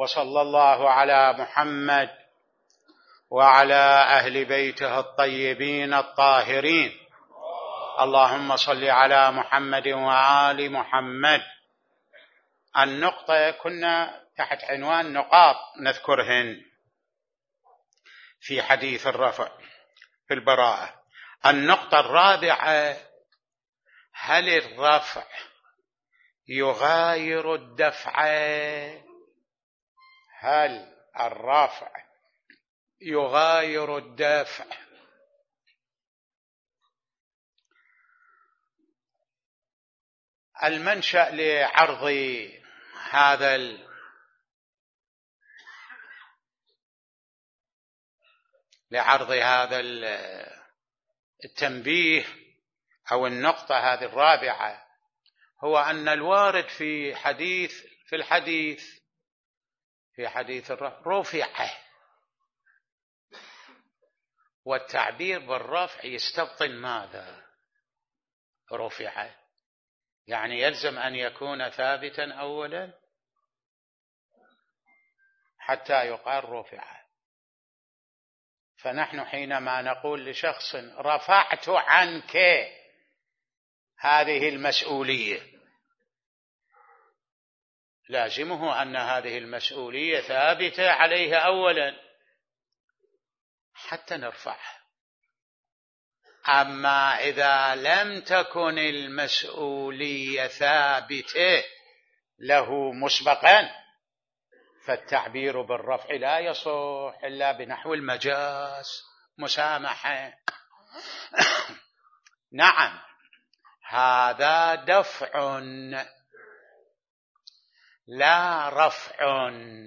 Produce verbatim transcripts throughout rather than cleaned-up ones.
وصلى الله على محمد وعلى أهل بيته الطيبين الطاهرين. اللهم صل على محمد وآل محمد. النقطة كنا تحت عنوان نقاط نذكرهن في حديث الرفع في البراءة. النقطة الرابعة: هل الرفع يغاير الدفع؟ هل الرفع يغاير الدفع؟ المنشأ لعرض هذا ال... لعرض هذا التنبيه أو النقطة هذه الرابعة هو أن الوارد في حديث في الحديث في حديث رفع، والتعبير بالرفع يستبطن ماذا؟ رفع، يعني يلزم أن يكون ثابتا أولا حتى يقال رفع. فنحن حينما نقول لشخص رفعت عنك هذه المسؤولية، لازمه أن هذه المسؤولية ثابتة عليه أولا حتى نرفعها. أما إذا لم تكن المسؤولية ثابتة له مسبقا فالتعبير بالرفع لا يصح إلا بنحو المجاز، مسامحة. نعم، هذا دفع لا رفع،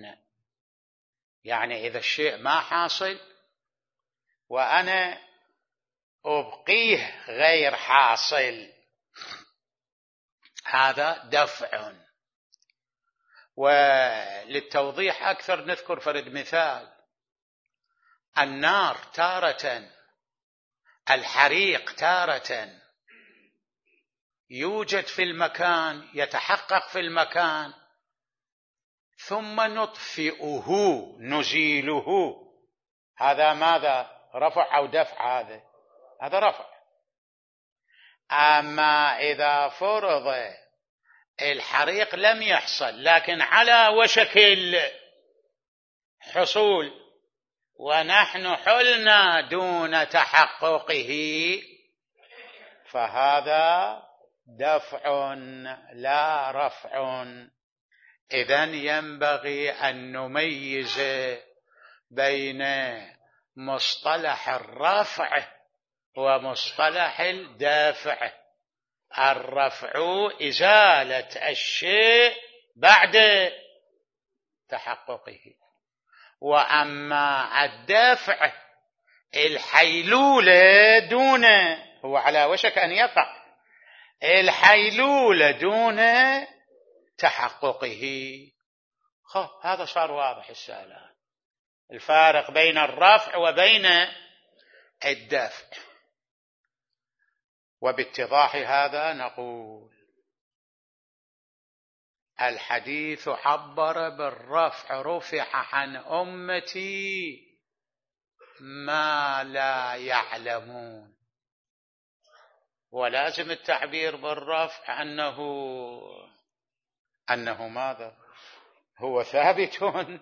يعني إذا الشيء ما حاصل وأنا أبقيه غير حاصل، هذا دفع. وللتوضيح أكثر نذكر فرد مثال: النار تارة، الحريق تارة يوجد في المكان، يتحقق في المكان، ثم نطفئه نزيله. هذا ماذا؟ رفع أو دفع؟ هذا هذا رفع. أما إذا فرض الحريق لم يحصل لكن على وشك الحصول ونحن حلنا دون تحققه، فهذا دفع لا رفع. إذن ينبغي أن نميز بين مصطلح الرفع ومصطلح الدافع. الرفع إزالة الشيء بعد تحققه، وأما الدافع الحيلولة دون، هو على وشك أن يقع، الحيلولة دون تحققه. خب هذا صار واضح السؤال، الفارق بين الرفع وبين الدفع. وباتضاح هذا نقول الحديث عبر بالرفع: رفع عن أمتي ما لا يعلمون. ولازم التعبير بالرفع أنه أنه ماذا؟ هو ثابت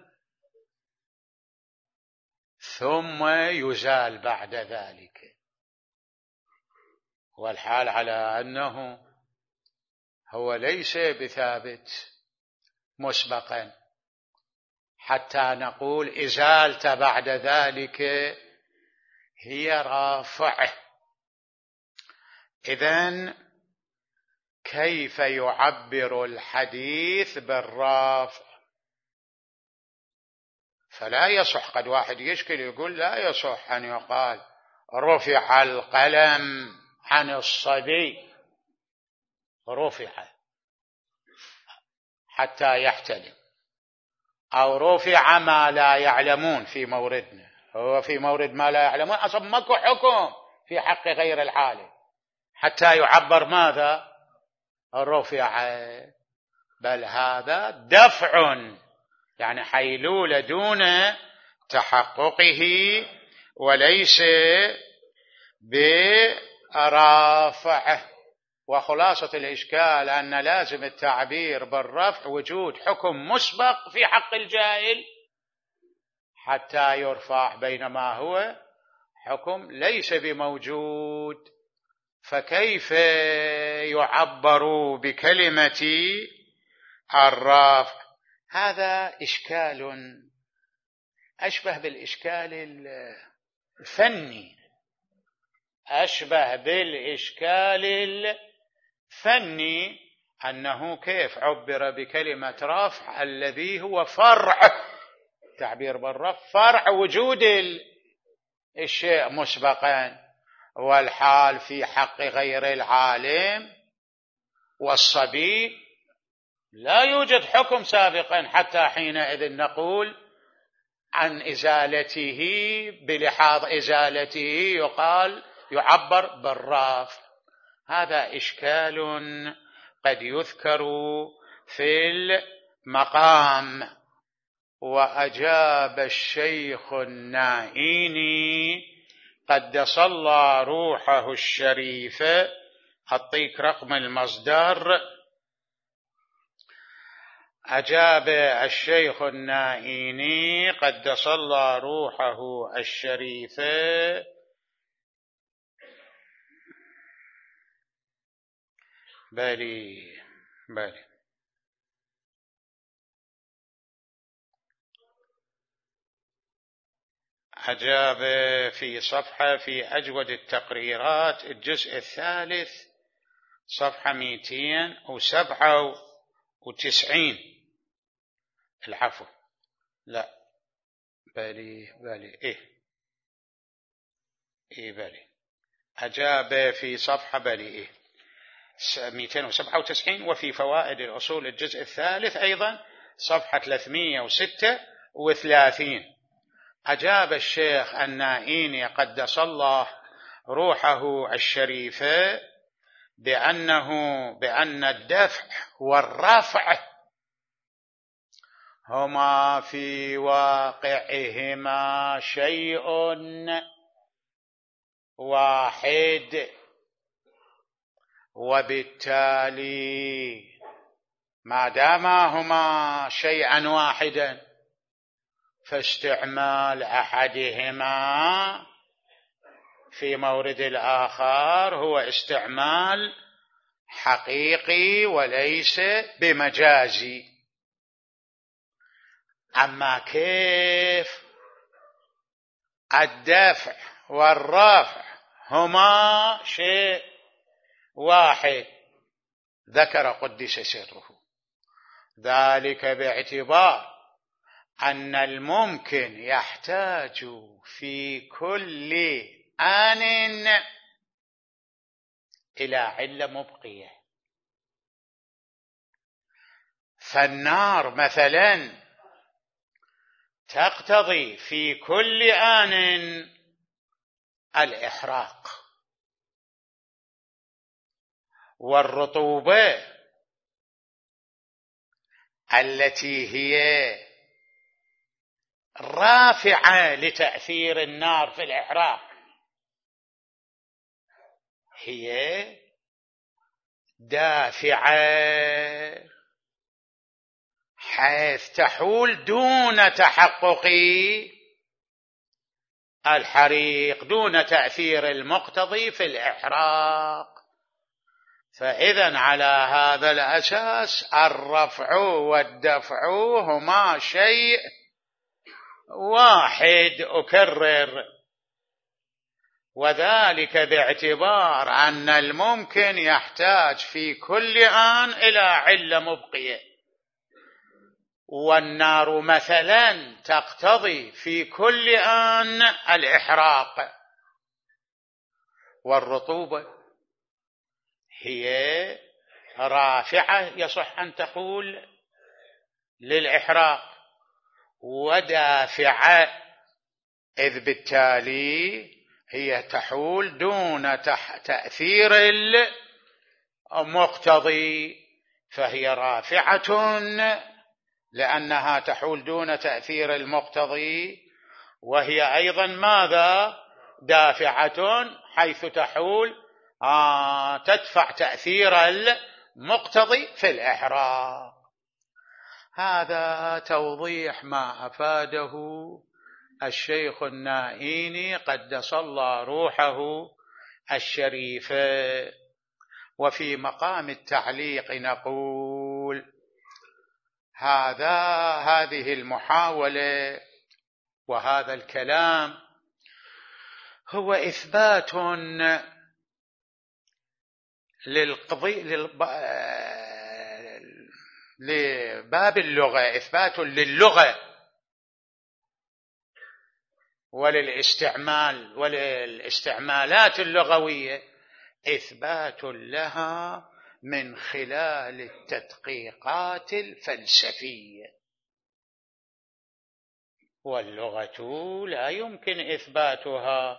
ثم يزال بعد ذلك، والحال على أنه هو ليس بثابت مسبقا حتى نقول إزالته بعد ذلك هي رافعه. إذن كيف يعبر الحديث بالرافع؟ فلا يصح. قد واحد يشكل يقول لا يصح أن يقال رفع القلم عن الصبي، رفع حتى يحتلم، أو رفع ما لا يعلمون في موردنا. هو في مورد ما لا يعلمون أصلا ماكو حكم في حق غير العالم حتى يعبر ماذا؟ رفع. بل هذا دفع، يعني حيلولة دون تحققه وليس برافعه. وخلاصة الإشكال أن لازم التعبير بالرفع وجود حكم مسبق في حق الجاهل حتى يرفع، بينما هو حكم ليس بموجود، فكيف يعبر بكلمة الرفع؟ هذا إشكال أشبه بالإشكال الفني، أشبه بالإشكال الفني أنه كيف عبر بكلمة رفع الذي هو فرع، تعبير بالرفع فرع وجود الشيء مسبقا، والحال في حق غير العالم والصبي لا يوجد حكم سابقا، حتى حينئذ نقول عن إزالته بلحاظ إزالته يقال يعبر بالرفع. هذا إشكال قد يذكر في المقام. وأجاب الشيخ النائيني قدس الله روحه الشريف، أعطيك رقم المصدر. أجاب الشيخ النائيني قدس الله روحه الشريف بلي بلي أجاب في صفحة في أجود التقريرات الجزء الثالث صفحة مئتين وسبعة وتسعين، العفو لا بلي بلي إيه إيه بلي أجاب في صفحة بلي إيه مئتين وسبعة وتسعين، وفي فوائد الأصول الجزء الثالث أيضا صفحة ثلاثمئة وستة وثلاثين. أجاب الشيخ النائيني قدس الله روحه الشريفة بأنه بأن الدفع والرفع هما في واقعهما شيء واحد، وبالتالي ما داما هما شيئا واحدا فاستعمال أحدهما في مورد الآخر هو استعمال حقيقي وليس بمجازي. أما كيف الدفع والرفع هما شيء واحد ذكر قدس سره ذلك باعتبار أن الممكن يحتاج في كل آن إلى علة مبقية. فالنار مثلا تقتضي في كل آن الإحراق، والرطوبة التي هي رافعة لتأثير النار في الإحراق هي دافعة حيث تحول دون تحقق الحريق، دون تأثير المقتضي في الإحراق. فإذا على هذا الأساس الرفع والدفع هما شيء واحد، أكرر، وذلك باعتبار أن الممكن يحتاج في كل آن إلى علة مبقية. والنار مثلا تقتضي في كل آن الإحراق، والرطوبة هي رافعة يصح أن تقول للإحراق، ودافعة إذ بالتالي هي تحول دون تأثير المقتضي، فهي رافعة لأنها تحول دون تأثير المقتضي، وهي أيضا ماذا؟ دافعة، حيث تحول آه تدفع تأثير المقتضي في الإحراق. هذا توضيح ما أفاده الشيخ النائيني قدس الله روحه الشريفة. وفي مقام التعليق نقول هذا هذه المحاولة وهذا الكلام هو إثبات للقضية لباب اللغة، إثبات للغة وللاستعمال وللاستعمالات اللغوية، إثبات لها من خلال التدقيقات الفلسفية. واللغة لا يمكن إثباتها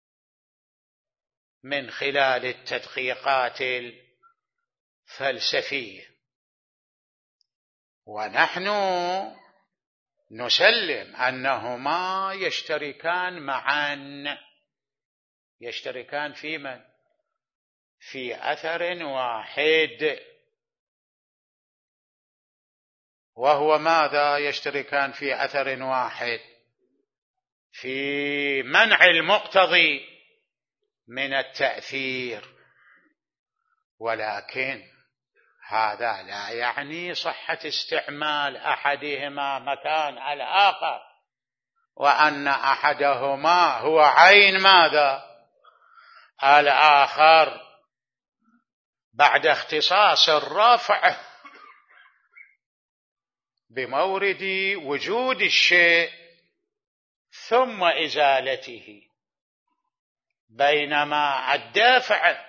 من خلال التدقيقات الفلسفية، ونحن نسلم أنهما يشتركان معا، يشتركان في من؟ في أثر واحد. وهو ماذا يشتركان في أثر واحد؟ في منع المقتضي من التأثير. ولكن هذا لا يعني صحة استعمال أحدهما مكان الآخر، وأن أحدهما هو عين ماذا؟ الآخر، بعد اختصاص الرفع بمورد وجود الشيء ثم إزالته، بينما الدافع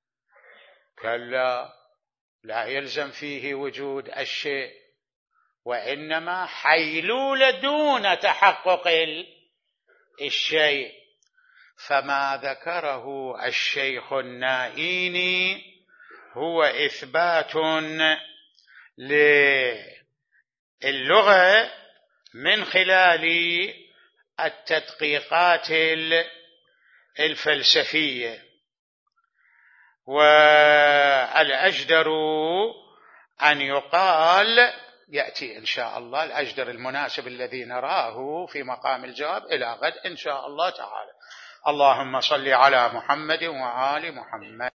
كلا، لا يلزم فيه وجود الشيء، وإنما حيلولة دون تحقق الشيء. فما ذكره الشيخ النائيني هو إثبات للغة من خلال التدقيقات الفلسفية. والأجدر أن يقال، يأتي إن شاء الله الأجدر المناسب الذي نراه في مقام الجواب إلى غد إن شاء الله تعالى. اللهم صل على محمد وآل محمد.